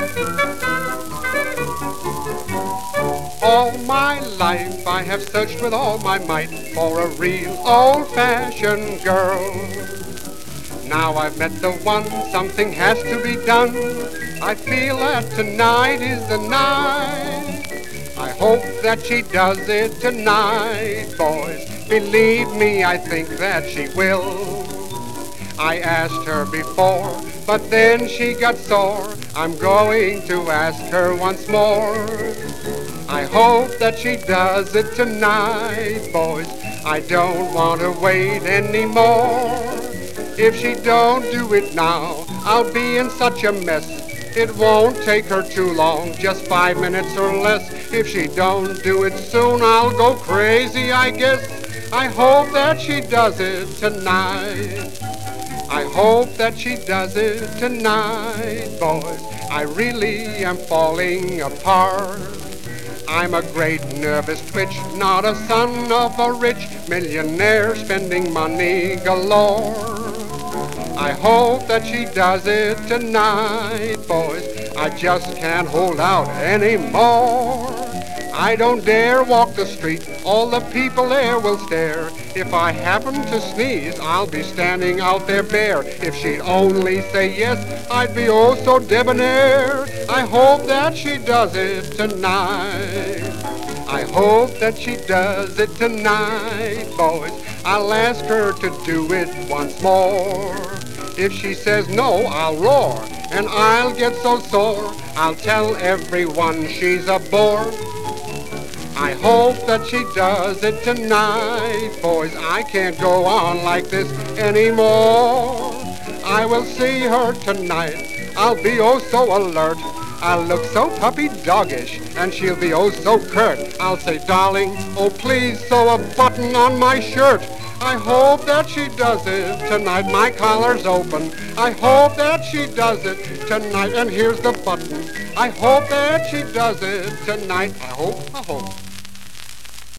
All my life I have searched with all my might for a real old-fashioned girl. Now I've met the one, something has to be done. I feel that tonight is the night. I hope that she does it tonight, boys. Believe me, I think that she will. I asked her before, but then she got sore. I'm going to ask her once more. I hope that she does it tonight, boys. I don't want to wait anymore. If she don't do it now, I'll be in such a mess. It won't take her too long, just 5 minutes or less. If she don't do it soon, I'll go crazy, I guess. I hope that she does it tonight. I hope that she does it tonight, boys. I really am falling apart. I'm a great nervous twitch, not a son of a rich millionaire spending money galore. I hope that she does it tonight, boys. I just can't hold out anymore. I don't dare walk the street, all the people there will stare. If I happen to sneeze, I'll be standing out there bare. If she'd only say yes, I'd be oh so debonair. I hope that she does it tonight. I hope that she does it tonight, boys. I'll ask her to do it once more. If she says no, I'll roar, and I'll get so sore, I'll tell everyone she's a bore. I hope that she does it tonight, boys. I can't go on like this anymore. I will see her tonight. I'll be oh so alert. I'll look so puppy-doggish, and she'll be oh so curt. I'll say, darling, oh please sew a button on my shirt. I hope that she does it tonight. My collar's open. I hope that she does it tonight. And here's the button. I hope that she does it tonight. I hope.